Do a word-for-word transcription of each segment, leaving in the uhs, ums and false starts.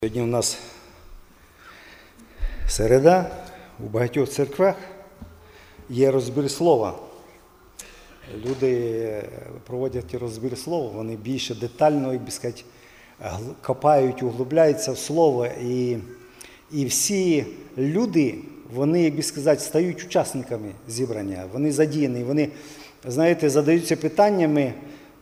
Сьогодні у нас середа, у багатьох церквах є розбір слова. Люди проводять розбір слова, вони більше детально, як би сказати, копають, углубляються в слово. І, і всі люди, вони, як би сказати, стають учасниками зібрання, вони задіяні, вони, знаєте, задаються питаннями.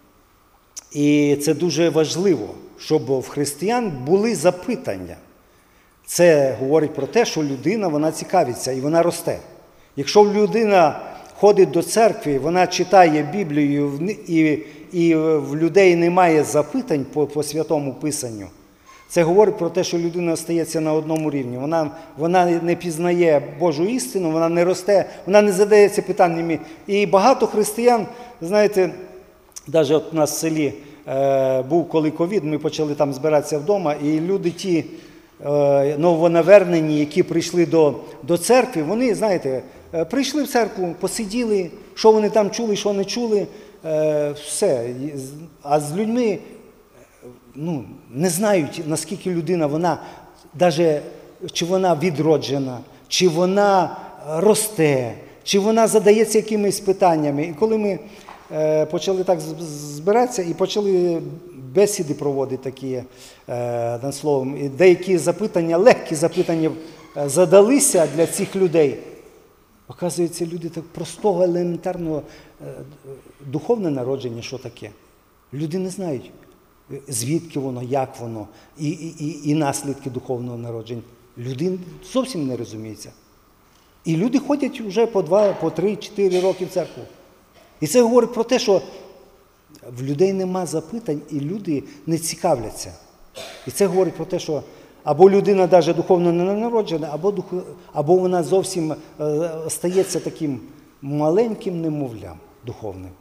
І це дуже важливо, щоб в християн були запитання. Це говорить про те, що людина, вона цікавиться і вона росте. Якщо людина ходить до церкви, вона читає Біблію, і, і в людей немає запитань по, по Святому Писанню, це говорить про те, що людина остається на одному рівні. Вона, вона не пізнає Божу істину, вона не росте, вона не задається питаннями. І багато християн, знаєте, навіть от у нас в селі е, був коли ковід, ми почали там збиратися вдома, і люди ті е, новонавернені, які прийшли до, до церкви, вони, знаєте, е, прийшли в церкву, посиділи, що вони там чули, що не чули, е, все. А з людьми ну, не знають, наскільки людина, вона, навіть, чи вона відроджена, чи вона росте, чи вона задається якимись питаннями. І коли ми почали так збиратися і почали бесіди проводити такі, над словом. І деякі запитання, легкі запитання задалися для цих людей. Оказується, люди так простого, елементарного духовне народження, що таке. Люди не знають, звідки воно, як воно, і, і, і наслідки духовного народження. Люди зовсім не розуміються. І люди ходять вже по два, по три, чотири роки в церкву. І це говорить про те, що в людей нема запитань, і люди не цікавляться. І це говорить про те, що або людина навіть духовно не народжена, або, дух... або вона зовсім е, стається таким маленьким немовлям духовним.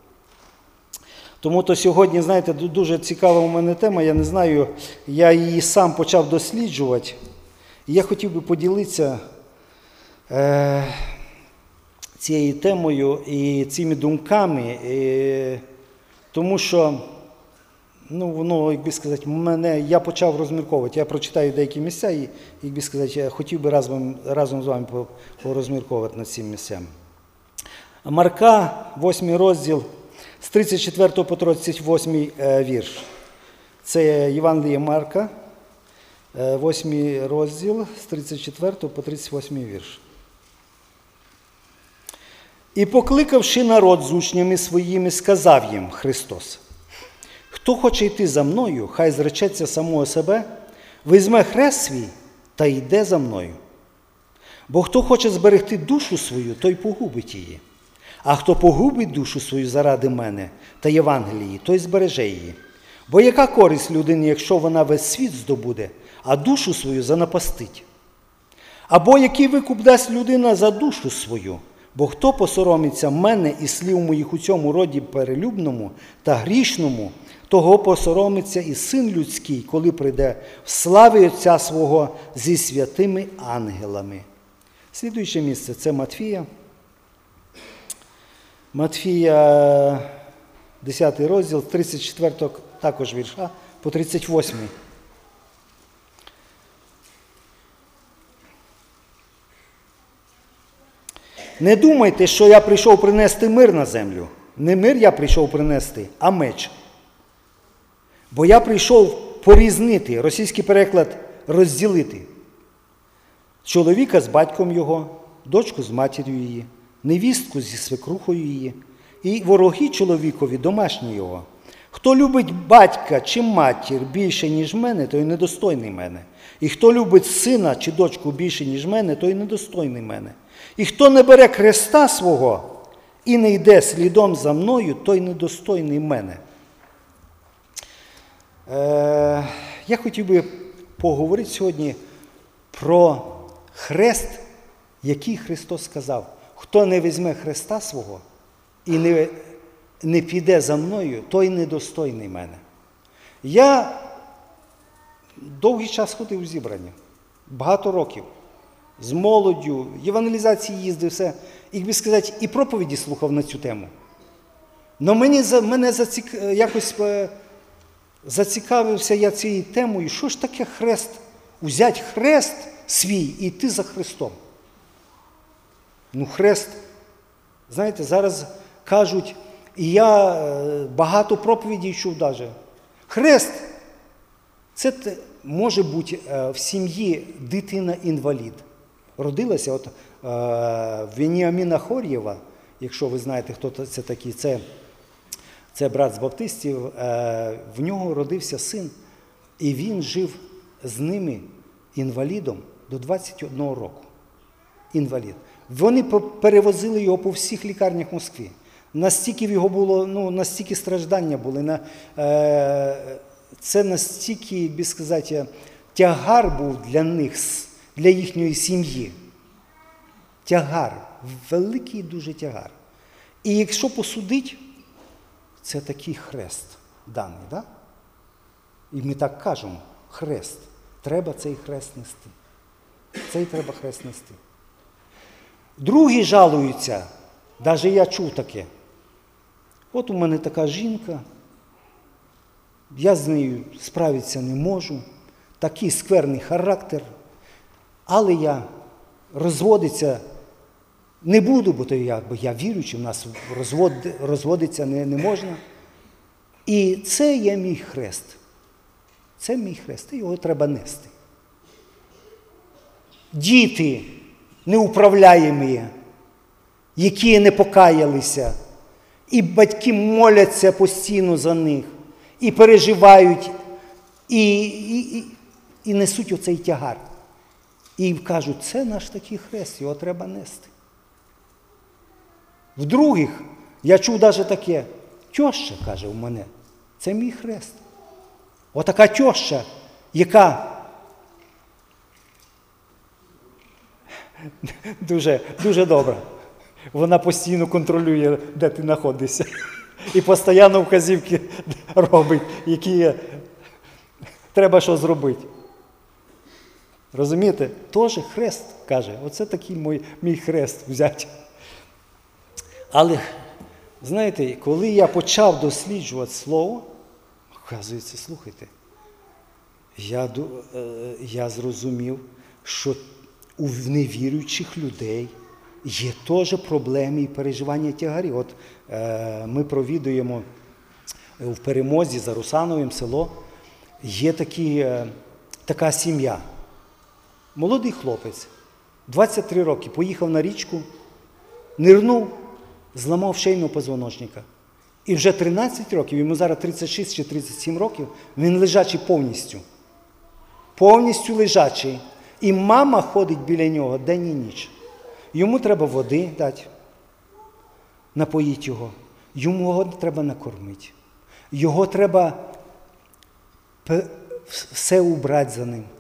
Тому то сьогодні, знаєте, дуже цікава у мене тема, я не знаю, я її сам почав досліджувати. І я хотів би поділитися е, цією темою і цими думками, і, тому що, ну, воно, як би сказати, мене, я почав розмірковувати, я прочитаю деякі місця і, як би сказати, я хотів би разом, разом з вами порозмірковувати над цими місцями. Марка, восьмий розділ, з тридцять четвертого по тридцять восьмий вірш. Це Євангеліє Марка, восьмий розділ, з тридцять четвертого по тридцять восьмий вірш. «І, покликавши народ з учнями своїми, сказав їм Христос: хто хоче йти за мною, хай зречеться самого себе, візьме хрест свій та йде за мною. Бо хто хоче зберегти душу свою, той погубить її. А хто погубить душу свою заради мене та Євангелії, той збереже її. Бо яка користь людині, якщо вона весь світ здобуде, а душу свою занапастить? Або який викуп дасть людина за душу свою? Бо хто посоромиться мене і слів моїх у цьому роді перелюбному та грішному, того посоромиться і Син людський, коли прийде в славі Отця свого зі святими ангелами». Слідуюче місце – це Матфія. Матфія, десятий розділ, тридцять четвертого також вірша, по тридцять восьмий. «Не думайте, що я прийшов принести мир на землю. Не мир я прийшов принести, а меч. Бо я прийшов порізнити», російський переклад «розділити», чоловіка з батьком його, дочку з матір'ю її, невістку зі свекрухою її, і вороги чоловікові домашні його. Хто любить батька чи матір більше, ніж мене, той недостойний мене. І хто любить сина чи дочку більше, ніж мене, той недостойний мене. І хто не бере хреста свого і не йде слідом за мною, той недостойний мене». Е, я хотів би поговорити сьогодні про хрест, який Христос сказав. Хто не візьме хреста свого і не, не піде за мною, той недостойний мене. Я довгий час ходив у зібрання, багато років. З молоддю, євангелізації їздив, все, як би сказати, і проповіді слухав на цю тему. Но мені, мене зацік, якось зацікавився я цією темою, що ж таке хрест Узять хрест свій і йти за Христом. Ну, хрест, знаєте, зараз кажуть, і я багато проповідей чув даже. Хрест – це може бути в сім'ї дитина-інвалід. Родилася от Веніаміна Хор'єва, якщо ви знаєте, хто це такий, це, це брат з баптистів, в нього родився син, і він жив з ними інвалідом до двадцять одного року. Інвалід. Вони перевозили його по всіх лікарнях Москви. Настільки в його було, ну, настільки страждання були. На, е, це настільки, як би сказати, тягар був для них, для їхньої сім'ї. Тягар. Великий дуже тягар. І якщо посудить, це такий хрест даний, да? І ми так кажемо, хрест. Треба цей хрест нести. Цей треба хрест нести. Другі жалуються, навіть я чув таке. От у мене така жінка, я з нею справитися не можу, такий скверний характер, але я розводитися не буду, бо то я, бо я віруючий, в нас розвод, розводитися не, не можна. І це є мій хрест. Це мій хрест, і його треба нести. Діти неуправляємі, які не покаялися, і батьки моляться постійно за них, і переживають, і, і, і, і несуть оцей тягар. І кажуть, це наш такий хрест, його треба нести. В других, я чув навіть таке, тьоща, каже у мене, це мій хрест. Отака тьоща, яка дуже, дуже добра. Вона постійно контролює, де ти знаходишся. І постійно вказівки робить, які треба що зробити. Розумієте? Тоже хрест, каже. Оце такий мій, мій хрест взяти. Але, знаєте, коли я почав досліджувати Слово, оказується, слухайте, я, я зрозумів, що у невіруючих людей є теж проблеми і переживання тягарів. От е, ми провідуємо в Перемозі за Русановим село, є такі, е, така сім'я. Молодий хлопець, двадцять три роки, поїхав на річку, нирнув, зламав шийного позвоночника. І вже тринадцять років, йому зараз тридцять шість чи тридцять сім років, він лежачий повністю. Повністю лежачий. І мама ходить біля нього день і ніч. Йому треба води дати, напоїть його. Йому його треба накормити. Його треба все убрати за ним.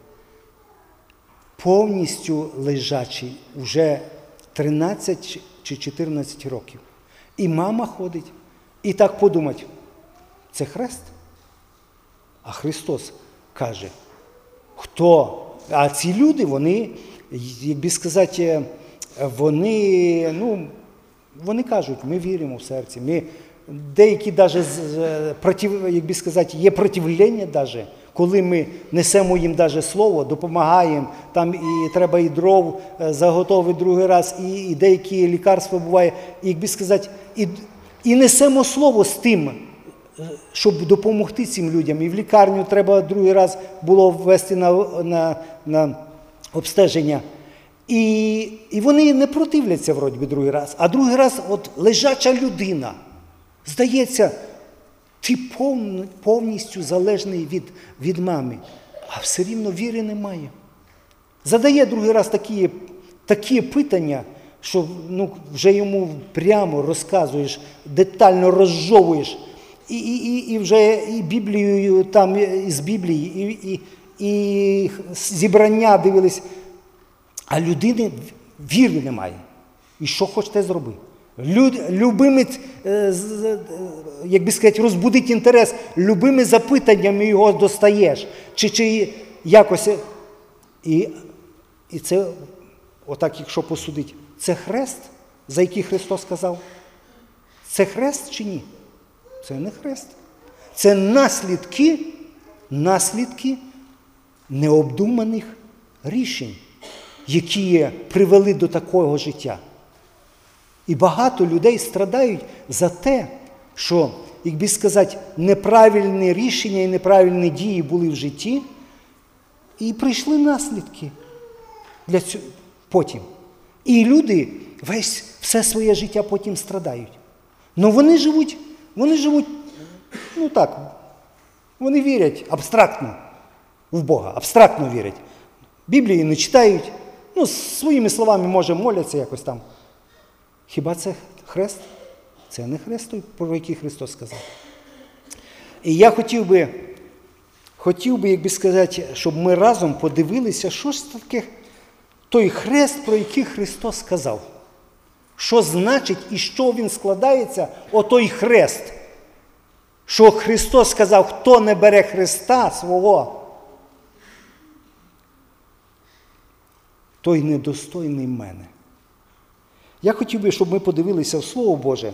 Повністю лежачий уже тринадцять чи чотирнадцять років. І мама ходить. І так подумать, це хрест? А Христос каже, хто? А ці люди, вони, як би сказати, вони, ну, вони кажуть, ми віримо в серці. Ми, деякі навіть, як би сказати, є противлення навіть, коли ми несемо їм навіть слово, допомагаємо, там і треба і дров заготовити другий раз, і, і деякі лікарства буває, і, як би сказати, і, і несемо слово з тим, щоб допомогти цим людям. І в лікарню треба другий раз було ввести на, на, на обстеження. І, і вони не противляться, вроді би, другий раз. А другий раз, от лежача людина, здається, ти пов, повністю залежний від, від мами, а все рівно віри немає. Задає другий раз такі, такі питання, що ну, вже йому прямо розказуєш, детально розжовуєш, і, і, і вже і Біблією, там, із Біблії, і, і, і зібрання дивились, а людини віри немає. І що хочете зробити? Люд, любимець, як би сказати, розбудить інтерес, любими запитаннями його достаєш. Чи, чи якось. І, і це, отак, якщо посудити, це хрест, за який Христос сказав? Це хрест чи ні? Це не хрест. Це наслідки, наслідки необдуманих рішень, які привели до такого життя. І багато людей страдають за те, що, як би сказати, неправильні рішення і неправильні дії були в житті, і прийшли наслідки для цього потім. І люди весь все своє життя потім страдають. Но вони живуть, вони живуть, ну так, вони вірять абстрактно в Бога, абстрактно вірять. Біблії не читають, ну, своїми словами, може, моляться якось там. Хіба це хрест? Це не хрест, той, про який Христос сказав. І я хотів би, хотів би, як би сказати, щоб ми разом подивилися, що ж таке той хрест, про який Христос сказав. Що значить і що він складається, отой хрест. Що Христос сказав, хто не бере хреста свого, той недостойний мене. Я хотів би, щоб ми подивилися в Слово Боже.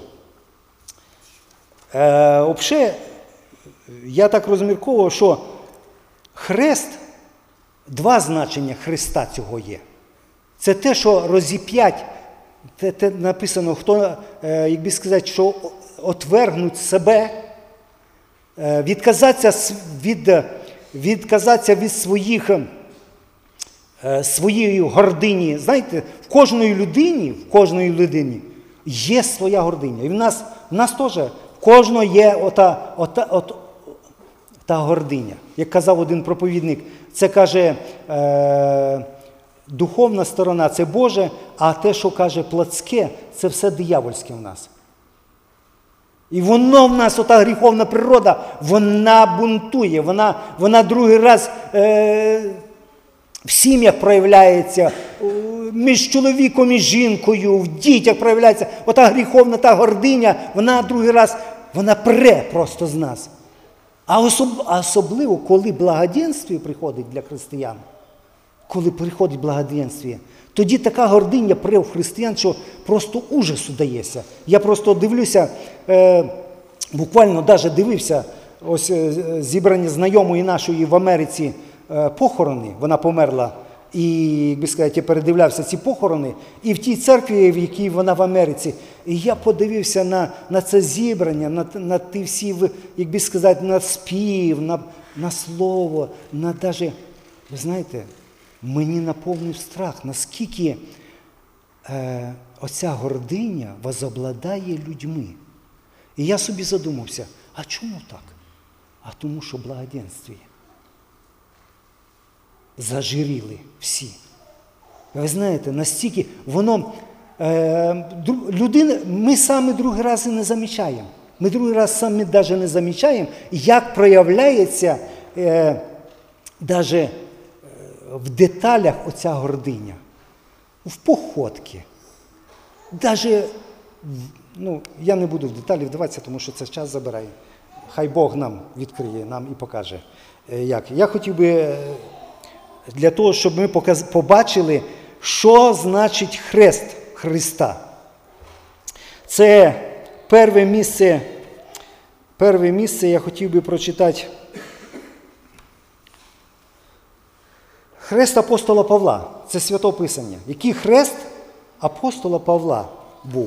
Е, Взагалі, я так розмірковував, що хрест, два значення хреста цього є. Це те, що розіп'ять, те, те написано, хто, е, як би сказати, що отвергнуть себе, е, відказатися від, відказатися від своїх, е, своєї гордині. Знаєте, в кожної людині, в кожної людині є своя гординя. І в нас, в нас теж, в кожного є ота, ота, ота, та гординя. Як казав один проповідник, це каже, е, духовна сторона – це Боже, а те, що каже плотське, це все диявольське в нас. І воно в нас, ота гріховна природа, вона бунтує, вона, вона другий раз е, в сім'ях проявляється, між чоловіком і жінкою, в дітях проявляється. Ота гріховна, та гординя, вона другий раз, вона пре просто з нас. А особ, особливо, коли благоденствие приходить для християн, коли приходить благоденствие, тоді така гординя пре в християн, що просто ужасу дається. Я просто дивлюся, е, буквально навіть дивився, ось е, зібрані знайомої нашої в Америці е, похорони, вона померла, і, як би сказати, я передивлявся ці похорони, і в тій церкві, в якій вона в Америці, і я подивився на, на це зібрання, на, на ті всі, як би сказати, на спів, на, на слово, на даже, ви знаєте, мені наповнив страх, наскільки е, оця гординя возобладає людьми. І я собі задумався, а чому так? А тому, що благоденствие. Зажиріли всі. Ви знаєте, настільки воно, е, людина, ми самі другий раз і не замічаємо. Ми другий раз самі навіть не замічаємо, як проявляється е, навіть в деталях оця гординя. В походці. Навіть, ну, я не буду в деталі вдаватися, тому що це час забирає. Хай Бог нам відкриє, нам і покаже, як. Я хотів би для того, щоб ми побачили, що значить хрест Христа. Це перше місце, перше місце я хотів би прочитати. Хрест апостола Павла. Це Святописання. Який хрест апостола Павла був?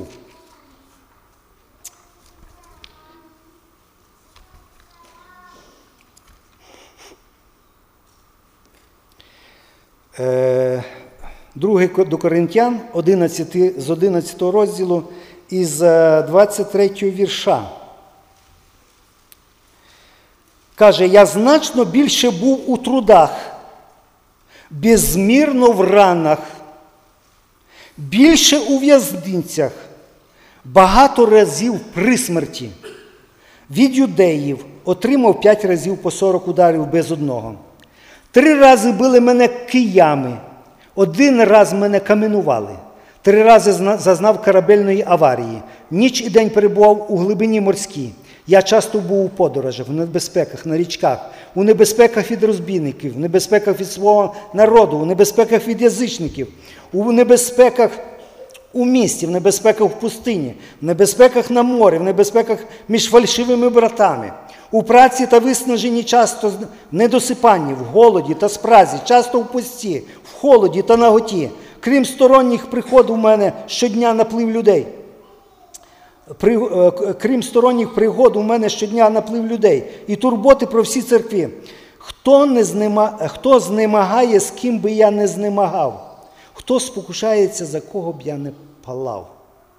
Друге до Коринтян, одинадцятий, з одинадцятого розділу, із двадцять третього вірша. Каже, я значно більше був у трудах, безмірно в ранах, більше у в'язницях, багато разів при смерті. Від юдеїв отримав п'ять разів по сорок ударів без одного. Три рази били мене киями, один раз мене каменували, три рази зазнав корабельної аварії, ніч і день перебував у глибині морській. Я часто був у подорожах, в небезпеках, на річках, у небезпеках від розбійників, в небезпеках від свого народу, у небезпеках від язичників, у небезпеках у місті, в небезпеках в пустині, в небезпеках на морі, в небезпеках між фальшивими братами, У праці та виснаженні, часто в недосипанні, в голоді та спразі, часто в пості, в холоді та наготі. Крім сторонніх пригод у мене щодня наплив людей. При, крім сторонніх пригод у мене щодня наплив людей і турботи про всі церкви. Хто, не знема, хто знемагає, з ким би я не знемагав? Хто спокушається, за кого б я не палав?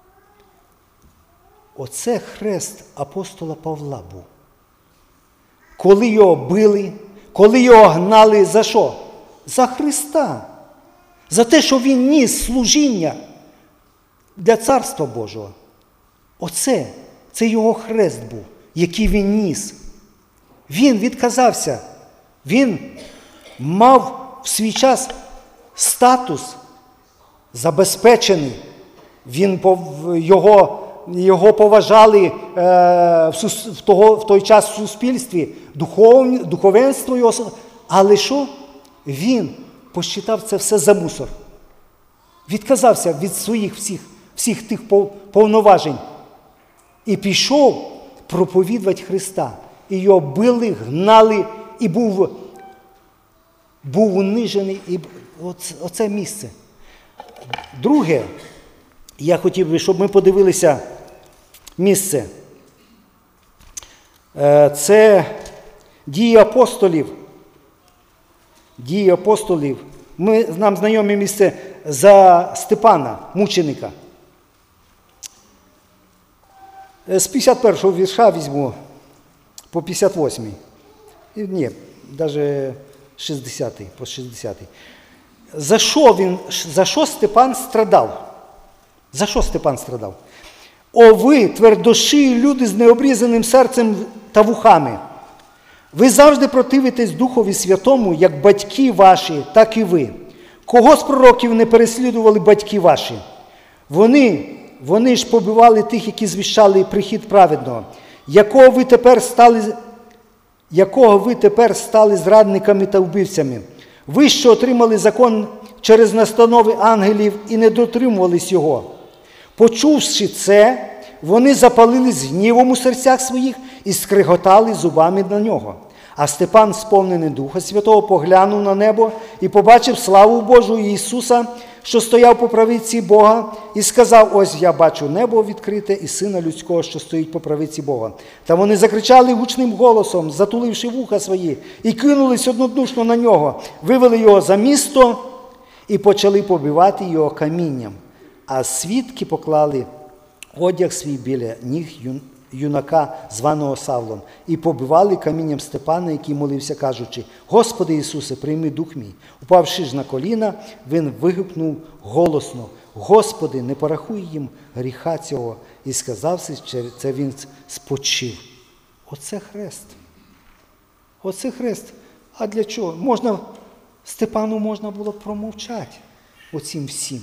Оце хрест апостола Павла був. Коли його били, коли його гнали, за що? За Христа. За те, що він ніс служіння для Царства Божого. Оце, це його хрест був, який він ніс. Він відказався. Він мав в свій час статус забезпечений. Він, його, його поважали е, в, в, того, в той час в суспільстві, духов, духовенство його. Але що? Він посчитав це все за мусор. Відказався від своїх всіх, всіх тих повноважень. І пішов проповідувати Христа. І його били, гнали, і був, був унижений. І оце, оце місце. Друге, я хотів би, щоб ми подивилися місце. Це дії апостолів. Дії апостолів. Ми, нам знайоме місце за Степана, мученика. З п'ятдесят першого вірша візьму по п'ятдесят восьмий. Ні, навіть шістдесятий, по шістдесятий. За що, він, за що Степан страдав? За що Степан страдав? О ви, твердошиї люди з необрізаним серцем та вухами! Ви завжди противитесь Духові Святому, як батьки ваші, так і ви. Кого з пророків не переслідували батьки ваші? Вони, вони ж побивали тих, які звіщали прихід праведного. Якого ви тепер стали, якого ви тепер стали зрадниками та вбивцями? Ви, що отримали закон через настанови ангелів і не дотримувались його. Почувши це, вони запалились гнівом у серцях своїх і скриготали зубами на нього. А Степан, сповнений Духа Святого, поглянув на небо і побачив славу Божу і Ісуса, що стояв по правиці Бога, і сказав: ось я бачу небо відкрите і Сина Людського, що стоїть по правиці Бога. Та вони закричали гучним голосом, затуливши вуха свої, і кинулись однодушно на нього, вивели його за місто і почали побивати його камінням. А свідки поклали одяг свій біля ніг юнака, званого Савлом, і побивали камінням Степана, який молився, кажучи: Господи Ісусе, прийми дух мій. Упавши ж на коліна, він вигукнув голосно: Господи, не порахуй їм гріха цього. І сказавши це, він спочив. Оце хрест. Оце хрест. А для чого? Можна, Степану можна було промовчати оцім всім.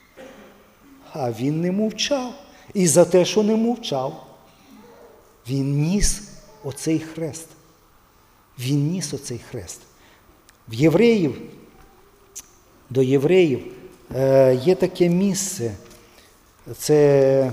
А він не мовчав. І за те, що не мовчав, він ніс оцей хрест. Він ніс оцей хрест. В євреїв, до євреїв е, є таке місце. Це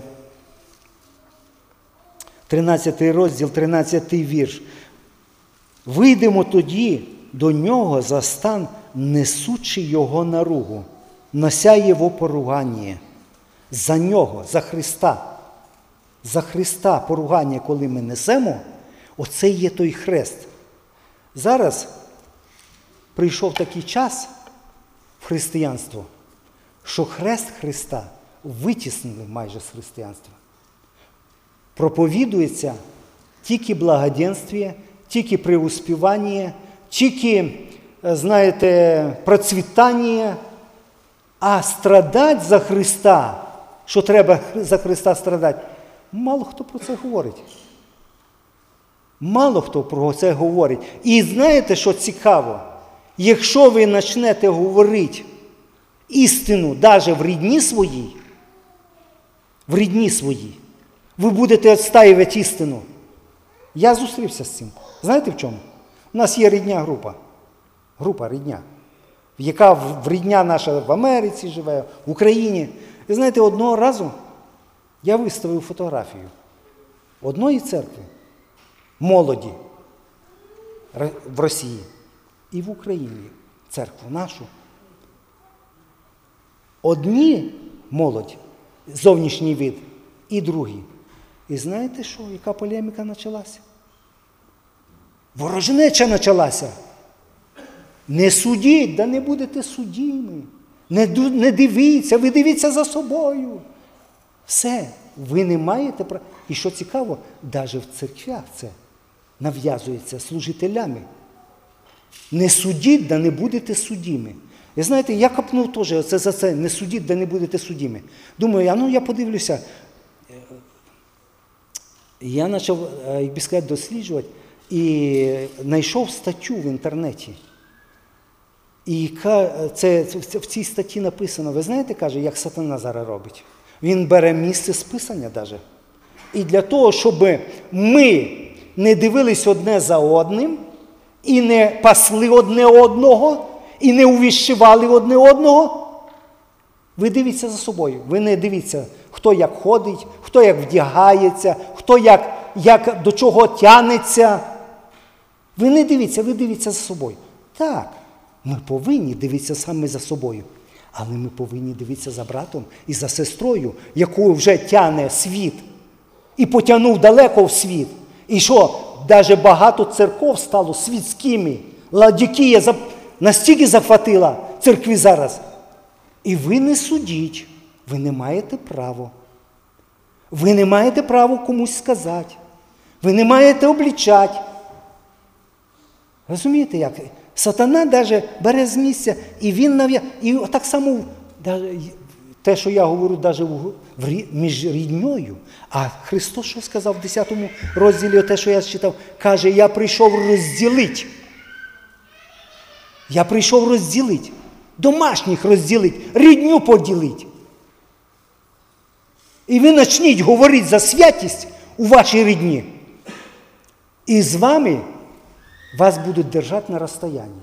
тринадцятий розділ, тринадцятий вірш. Вийдемо тоді до нього за стан, несучи його наругу, нося його поругання. За нього, за Христа. За Христа поругання, коли ми несемо, оце є той хрест. Зараз прийшов такий час в християнство, що хрест Христа витіснили майже з християнства. Проповідується тільки благоденствие, тільки преуспівання, тільки, знаєте, процвітання, а страдати за Христа, що треба за Христа страдати, мало хто про це говорить. Мало хто про це говорить. І знаєте, що цікаво? Якщо ви почнете говорити істину навіть в рідні своїй, в рідні своїй, ви будете відстоювати істину. Я зустрівся з цим. Знаєте в чому? У нас є рідня група. Група рідня. Яка в рідня наша в Америці живе, в Україні. І знаєте, одного разу я виставив фотографію одної церкви. молоді в Росії і в Україні, церкву нашу. Одні молодь, зовнішній вид, і другі. І знаєте що, яка полеміка почалася? Ворожнеча почалася. Не судіть, да не будете судімі. Не, не дивіться, ви дивіться за собою. Все, ви не маєте права. І що цікаво, навіть в церквях це нав'язується служителями. Не судіть, да не будете судімі. І знаєте, я копнув теж оце за це, не судіть, да не будете судімі. Думаю, а ну я подивлюся. Я почав, як би сказати, досліджувати і знайшов статтю в інтернеті. І це, в цій статті написано, ви знаєте, каже, як сатана зараз робить? Він бере місце з Писання навіть. І для того, щоб ми не дивились одне за одним, і не пасли одне одного, і не увіщували одне одного, ви дивіться за собою. Ви не дивіться, хто як ходить, хто як вдягається, хто як, як до чого тянеться. Ви не дивіться, ви дивіться за собою. Так, ми повинні дивитися саме за собою. Але ми повинні дивитися за братом і за сестрою, яку вже тяне світ. І потягнув далеко в світ. І що, навіть багато церков стало світськими. Ладікія настільки захватила церкві зараз. І ви не судіть. Ви не маєте права. Ви не маєте права комусь сказати. Ви не маєте облічати. Розумієте, як? Сатана навіть бере з місця, і він нав'я... І так само, те, що я говорю, навіть між рідньою. А Христос що сказав в десятому розділі, те, що я читав, каже, я прийшов розділити. Я прийшов розділити. Домашніх розділити, рідню поділити. І ви почніть говорити за святість у вашій рідні. І з вами вас будуть держати на розстоянні.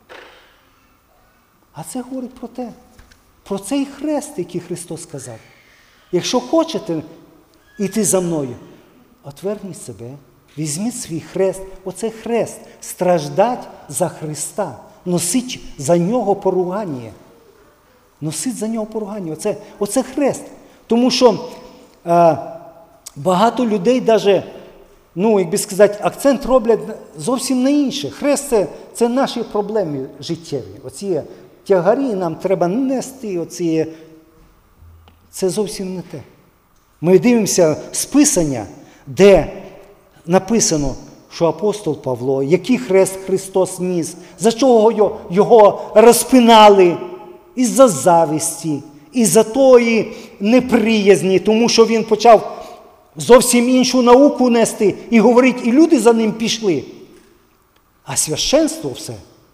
А це говорить про те, про цей хрест, який Христос сказав. Якщо хочете йти за мною, отверніть себе, візьміть свій хрест, оцей хрест, страждать за Христа, носить за нього поругання. Носить за нього поругання. Оце, оце хрест. Тому що е, багато людей навіть, ну, як би сказати, акцент роблять зовсім на інше. Хрест це, – це наші проблеми життєві. Оці тягарі нам треба нести, оці... це зовсім не те. Ми дивимося з Писання, де написано, що апостол Павло, який хрест Христос ніс, за чого його, його розпинали, із-за зависті, із-за тої неприязні, тому що він почав зовсім іншу науку нести і говорить, і люди за ним пішли. А священство все,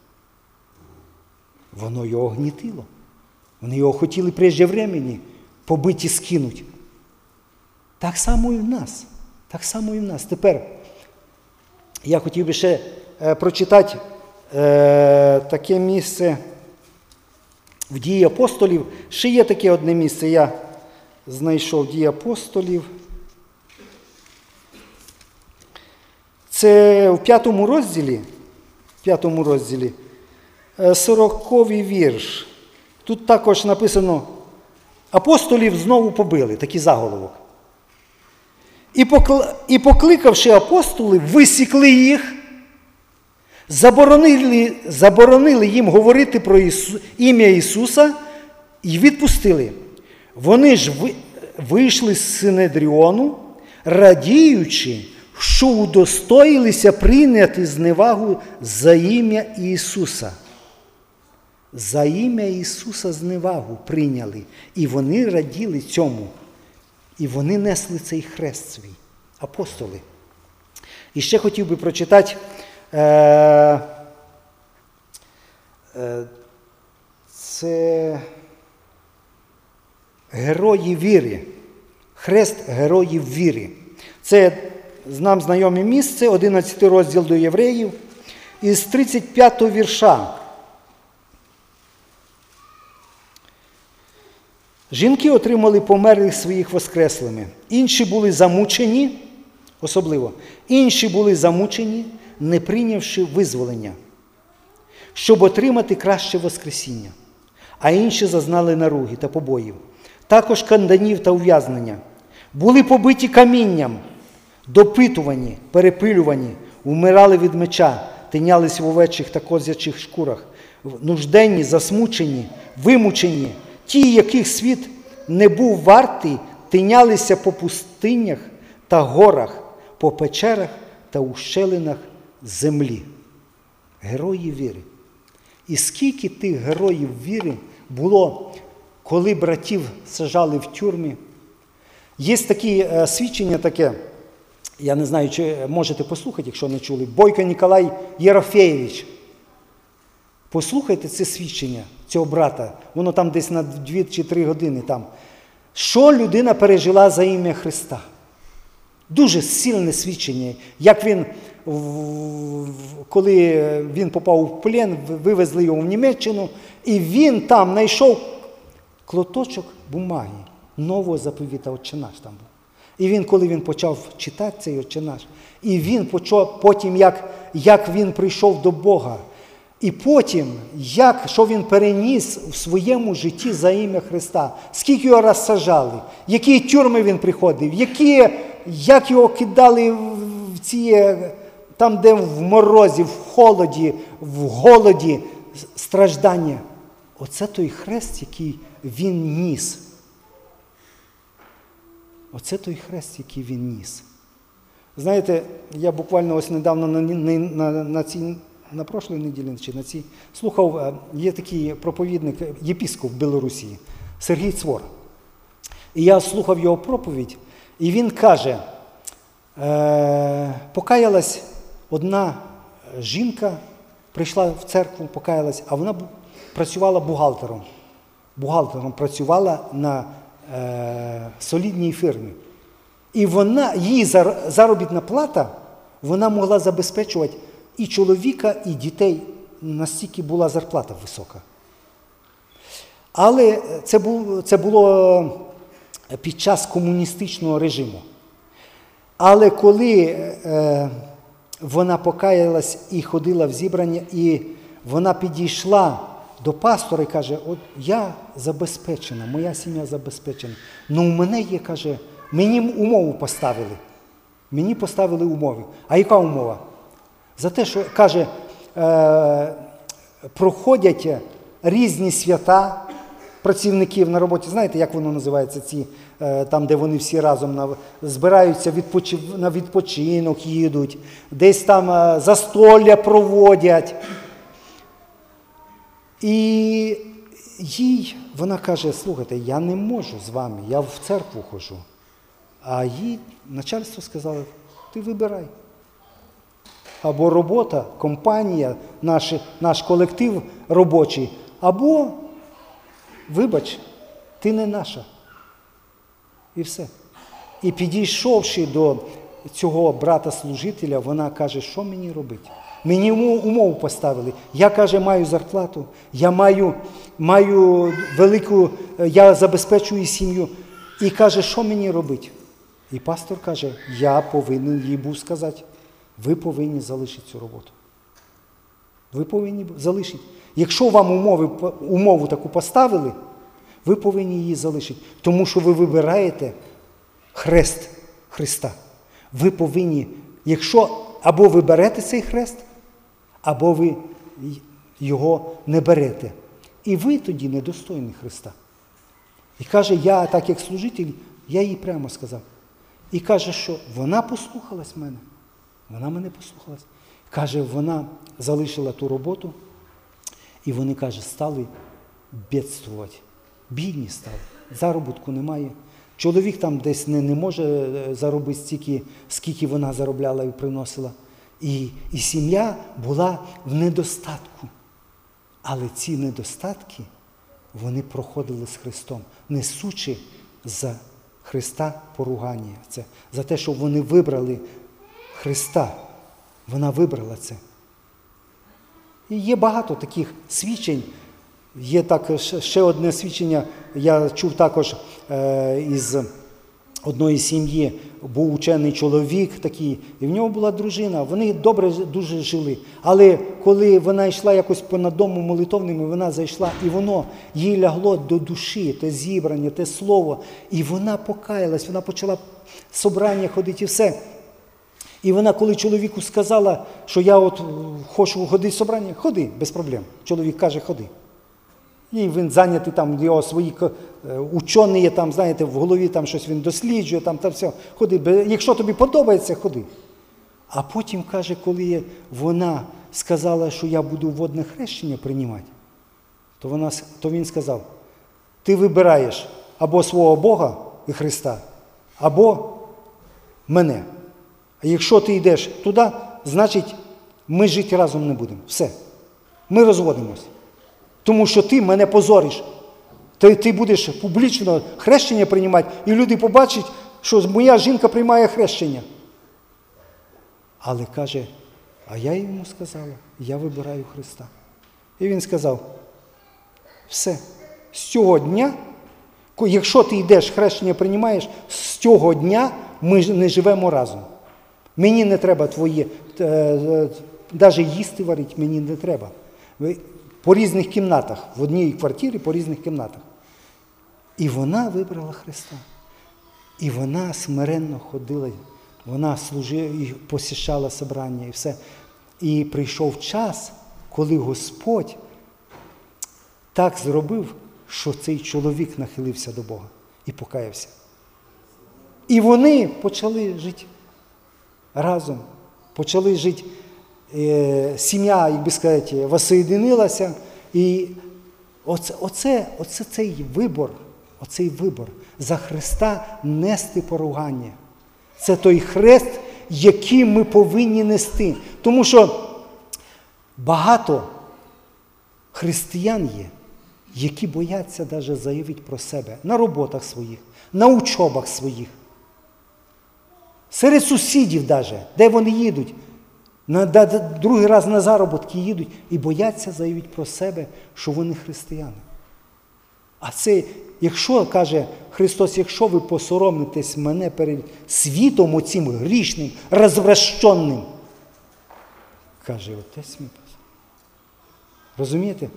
воно його гнітило. Вони його хотіли прежде времени побити і скинути. Так само і в нас. Так само і в нас. Тепер я хотів би ще е, прочитати е, таке місце в Дії апостолів. Ще є таке одне місце, я знайшов Дії апостолів. Це в п'ятому розділі, в п'ятому розділі, сороковий вірш. Тут також написано, апостолів знову побили, такий заголовок. І, покл... і покликавши апостолів, висікли їх, заборонили, заборонили їм говорити про Ісу... ім'я Ісуса і відпустили. Вони ж ви... вийшли з Синедріону, радіючи, що удостоїлися прийняти зневагу за ім'я Ісуса. За ім'я Ісуса зневагу прийняли. І вони раділи цьому. І вони несли цей хрест свій. Апостоли. І ще хотів би прочитати е, е, це герої віри. Хрест героїв віри. Це нам знайоме місце, одинадцятий розділ до Євреїв, із тридцять п'ятого вірша. Жінки отримали померлих своїх воскреслими, інші були замучені, особливо. Інші були замучені, не прийнявши визволення, щоб отримати краще воскресіння. А інші зазнали наруги та побоїв. Також кайданів та ув'язнення. Були побиті камінням, допитувані, перепилювані, вмирали від меча, тинялись в овечих та козячих шкурах, нужденні, засмучені, вимучені, ті, яких світ не був вартий, тинялися по пустинях та горах, по печерах та ущелинах землі. Герої віри. І скільки тих героїв віри було, коли братів сажали в тюрмі. Є такі е, свідчення таке, я не знаю, чи можете послухати, якщо не чули, Бойко Ніколай Єрофеєвич. Послухайте це свідчення цього брата, воно там десь на дві чи три години там. Що людина пережила за ім'я Христа? Дуже сильне свідчення, як він, коли він попав в плен, вивезли його в Німеччину, і він там знайшов клоточок бумаги, нового заповіта, Отче наш там був. І він, коли він почав читати цей Отче наш, і він почав, потім, як, як він прийшов до Бога, і потім, як, що він переніс в своєму житті за ім'я Христа, скільки його раз сажали, які тюрми він приходив, які, як його кидали в ці, там, де в морозі, в холоді, в голоді, страждання. Оце той хрест, який він ніс. Оце той хрест, який він ніс. Знаєте, я буквально ось недавно на, на, на, на цій, на прошлій неділі, чи на цій, слухав, є такий проповідник, єпископ в Білорусі, Сергій Цвор. І я слухав його проповідь, і він каже, е, покаялась одна жінка, прийшла в церкву, покаялась, а вона працювала бухгалтером. Бухгалтером працювала на е, солідній фірмі. І вона, її заробітна плата, вона могла забезпечувати і чоловіка, і дітей, настільки була зарплата висока. Але це було, це було під час комуністичного режиму. Але коли е, вона покаялась і ходила в зібрання, і вона підійшла до пастора і каже, от я забезпечена, моя сім'я забезпечена. Ну у мене є, каже, мені умову поставили. Мені поставили умови. А яка умова? За те, що, каже, е, проходять різні свята працівників на роботі. Знаєте, як воно називається, ці, е, там, де вони всі разом на, збираються відпочив, на відпочинок, їдуть, десь там е, застолля проводять. І їй, вона каже, слухайте, я не можу з вами, я в церкву ходжу. А їй начальство сказало, ти вибирай. Або робота, компанія, наш, наш колектив робочий, або, вибач, ти не наша. І все. І підійшовши до цього брата-служителя, вона каже, що мені робити? Мені умову поставили. Я, каже, маю зарплату, я маю, маю велику, я забезпечую сім'ю. І каже, що мені робити? І пастор каже, я повинен їй був сказати, ви повинні залишити цю роботу. Ви повинні залишити. Якщо вам умови, умову таку поставили, ви повинні її залишити. Тому що ви вибираєте хрест Христа. Ви повинні, якщо або ви берете цей хрест, або ви його не берете. І ви тоді недостойні Христа. І каже, я так як служитель, я їй прямо сказав. І каже, що вона послухалась мене. Вона мене послухалась. Каже, вона залишила ту роботу, і вони, каже, стали бідствувати. Бідні стали. Заробітку немає. Чоловік там десь не, не може заробити стільки, скільки вона заробляла і приносила. І, і сім'я була в недостатку. Але ці недостатки, вони проходили з Христом, несучи за Христа поругання. Це за те, що вони вибрали Христа. Вона вибрала це. І є багато таких свідчень. Є так, ще одне свідчення, я чув також е, із одної сім'ї був учений чоловік такий, і в нього була дружина. Вони добре дуже жили. Але коли вона йшла якось понад домом молитовним, вона зайшла, і воно їй лягло до душі, те зібрання, те слово. І вона покаялась, вона почала собрання ходити і все. І вона, коли чоловіку сказала, що я от хочу ходити в собрання, ходи, без проблем. Чоловік каже, ходи. І він зайнятий, там, його свої учені є, там, знаєте, в голові там щось він досліджує, там, та все. Ходи, якщо тобі подобається, ходи. А потім, каже, коли вона сказала, що я буду водне хрещення приймати, то, вона, то він сказав, ти вибираєш або свого Бога і Христа, або мене. А якщо ти йдеш туди, значить, ми жити разом не будемо. Все. Ми розводимось. Тому що ти мене позориш. Ти, ти будеш публічно хрещення приймати, і люди побачать, що моя жінка приймає хрещення. Але каже, а я йому сказала, я вибираю Христа. І він сказав, все, з цього дня, якщо ти йдеш хрещення приймаєш, з цього дня ми не живемо разом. Мені не треба твоє, навіть їсти варити мені не треба. По різних кімнатах, в одній квартирі по різних кімнатах. І вона вибрала Христа. І вона смиренно ходила, вона служила і посіщала собрання і все. І прийшов час, коли Господь так зробив, що цей чоловік нахилився до Бога і покаявся. І вони почали жити разом, почали жити. Сім'я, як би сказати, воссоєдинилася. І оце, оце, оце цей вибор, оцей вибор за Христа нести поругання. Це той хрест, який ми повинні нести. Тому що багато християн є, які бояться навіть заявити про себе на роботах своїх, на учобах своїх, серед сусідів навіть, де вони їдуть. На, да, другий раз на заробітки їдуть і бояться заявити про себе, що вони християни. А це, якщо, каже Христос, якщо ви посоромитесь мене перед світом оцим грішним, розвращенним, каже, отець мій. Розумієте?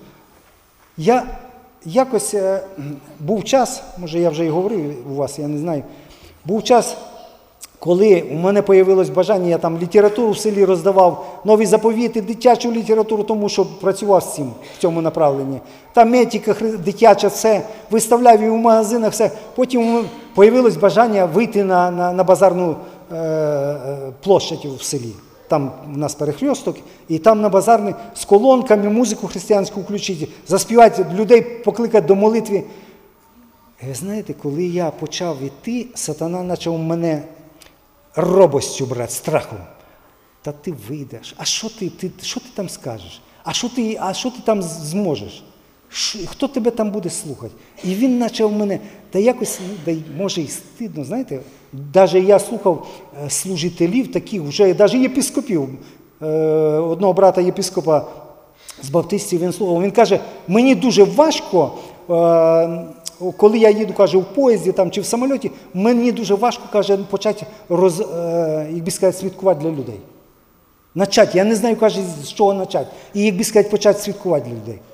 Я якось, е, був час, може я вже і говорив у вас, я не знаю, був час, коли у мене появилось бажання, я там літературу в селі роздавав, нові заповіти, дитячу літературу, тому що працював з цим, в цьому направленні. Там етика, дитяча, все, виставляв і в магазинах, все. Потім появилось бажання вийти на, на, на базарну е, площадь в селі. Там у нас перехресток, і там на базарні з колонками музику християнську включити, заспівати, людей покликати до молитви. І ви знаєте, коли я почав іти, сатана почав мене робостю брати, страхом. Та ти вийдеш, а що ти, ти, що ти там скажеш? А що ти, а що ти там зможеш? Ш, хто тебе там буде слухати? І він почав мене, та якось, да, може і стидно, знаєте, навіть я слухав служителів таких, вже навіть єпископів, одного брата єпископа з баптистів він слухав, він каже, мені дуже важко, коли я їду, каже, в поїзді там, чи в самольоті, мені дуже важко, каже, почати роз, е, як би сказати, свідкувати для людей. Начати, я не знаю, каже, з чого почати. І, як би сказати, почати свідкувати для людей.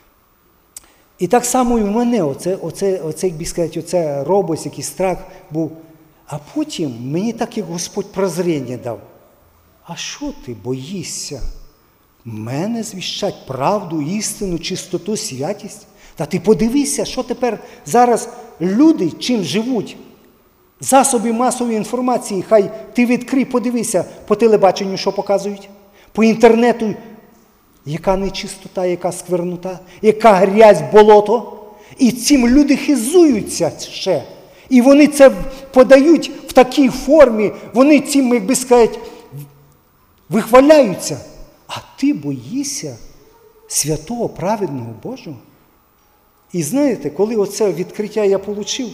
І так само і в мене, оце, оце, оце як би сказати, оце робость, якийсь страх був. А потім мені так, як Господь прозріння дав. А що ти боїшся? Мене звіщать правду, істину, чистоту, святість? Та ти подивися, що тепер зараз люди чим живуть. Засоби масової інформації, хай ти відкрий, подивися по телебаченню, що показують, по інтернету, яка нечистота, яка сквернота, яка грязь, болото. І цим люди хизуються ще. І вони це подають в такій формі, вони цим, як би сказати, вихваляються. А ти боїшся святого, праведного Божого? І знаєте, коли оце відкриття я отримав,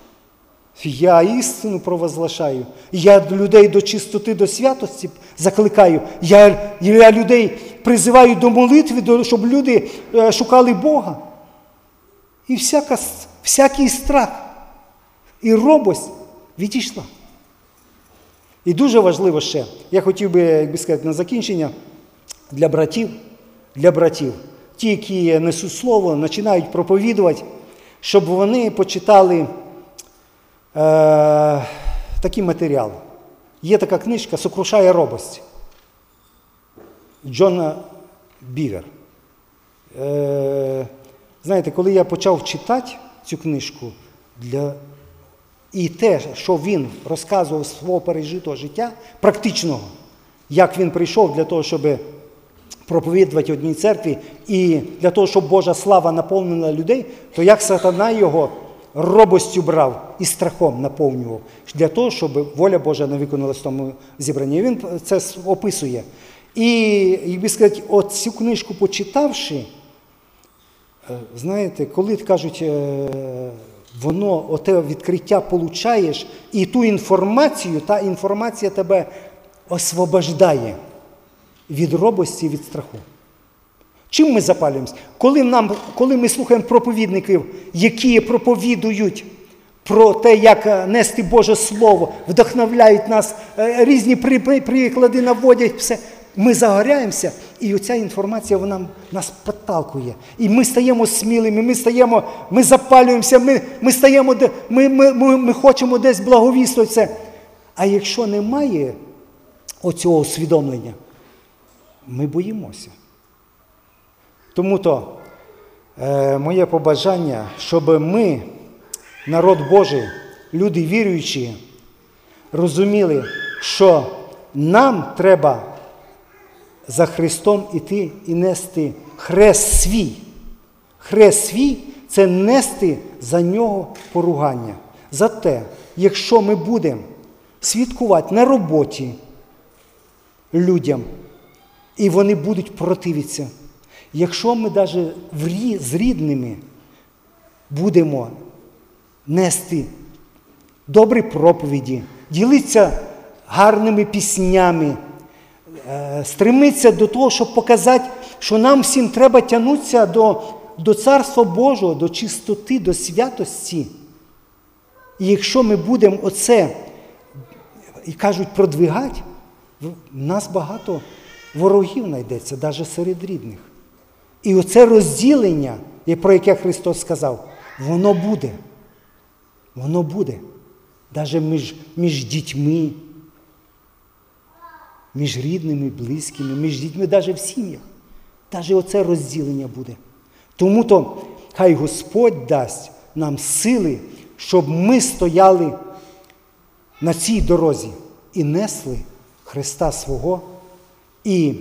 я істину провозглашаю, я людей до чистоти, до святості закликаю, я, я людей призиваю до молитви, щоб люди шукали Бога. І всяка, всякий страх і робость відійшла. І дуже важливо ще, я хотів би, як би сказати, на закінчення, для братів, для братів, ті, які несуть слово, починають проповідувати, щоб вони почитали е, такий матеріал. Є така книжка «Сокрушає робость» Джона Бівер. Е, знаєте, коли я почав читати цю книжку, для... і те, що він розказував з свого пережитого життя, практичного, як він прийшов для того, щоб проповідувати одній церкві, і для того, щоб Божа слава наповнила людей, то як сатана його робостю брав і страхом наповнював, для того, щоб воля Божа не виконалась в тому зібранні. Він це описує. І, як би сказати, от цю книжку почитавши, знаєте, коли кажуть, воно, оте відкриття получаєш, і ту інформацію, та інформація тебе освобождає від робості, від страху. Чим ми запалюємося? Коли, нам, коли ми слухаємо проповідників, які проповідують про те, як нести Боже Слово, вдохновляють нас, різні приклади наводять, все, ми загоряємося, і оця інформація вона нас підталкує. І ми стаємо смілими, ми стаємо, ми запалюємося, ми, ми, стаємо, ми, ми, ми, ми хочемо десь благовістувати це. А якщо немає оцього усвідомлення, ми боїмося. Тому-то е, моє побажання, щоб ми, народ Божий, люди віруючі, розуміли, що нам треба за Христом іти і нести хрест свій. Хрест свій – це нести за нього поругання. Зате, якщо ми будемо свідкувати на роботі людям, і вони будуть противитися, якщо ми навіть з рідними будемо нести добрі проповіді, ділитися гарними піснями, стремитися до того, щоб показати, що нам всім треба тягнутися до, до Царства Божого, до чистоти, до святості. І якщо ми будемо оце, і кажуть, продвигати, в нас багато ворогів знайдеться, навіть серед рідних. І оце розділення, про яке Христос сказав, воно буде. Воно буде. Навіть між, між дітьми, між рідними, близькими, між дітьми, навіть в сім'ях. Навіть оце розділення буде. Тому-то хай Господь дасть нам сили, щоб ми стояли на цій дорозі і несли Христа свого, і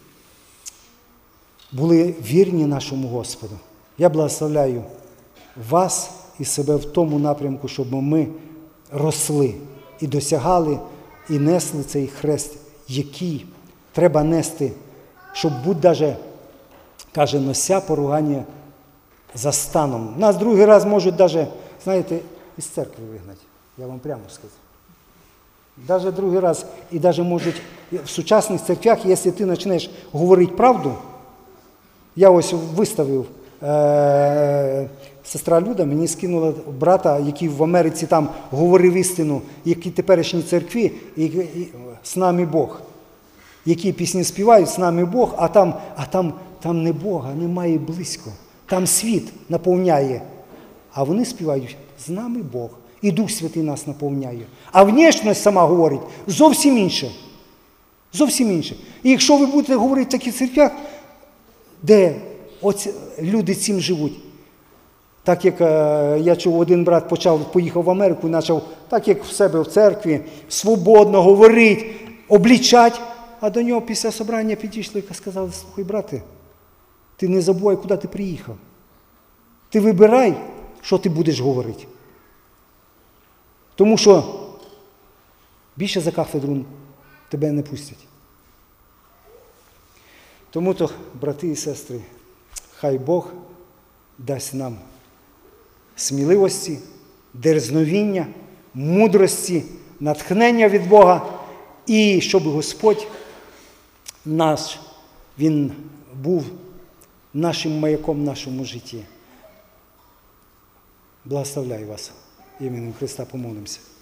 були вірні нашому Господу. Я благословляю вас і себе в тому напрямку, щоб ми росли і досягали, і несли цей хрест, який треба нести, щоб будь даже, каже, нося поругання за станом. Нас другий раз можуть даже, знаєте, із церкви вигнати. Я вам прямо скажу. Даже другий раз, і даже можуть в сучасних церквях, якщо ти почнеш говорити правду, я ось виставив, е- сестра Люда мені скинула брата, який в Америці там говорив істину, які теперішні церкві, і, і, з нами Бог. Які пісні співають, з нами Бог, а там, а там, там не Бога, немає близько. Там світ наповняє. А вони співають, з нами Бог. І Дух Святий нас наповняє. А внешність сама говорить зовсім інше. Зовсім інше. І якщо ви будете говорити в таких церквях, де оці люди цим живуть, так як е, я чув, один брат почав, поїхав в Америку і почав, так як в себе в церкві, свободно говорити, облічати, а до нього після собрання підійшли і сказали, слухай, брате, ти не забувай, куди ти приїхав. Ти вибирай, що ти будеш говорити. Тому що більше за кафедру тебе не пустять. Тому-то, брати і сестри, хай Бог дасть нам сміливості, дерзновіння, мудрості, натхнення від Бога, і щоб Господь наш, Він був нашим маяком в нашому житті. Благословляю вас. Іменем Христа помолимося.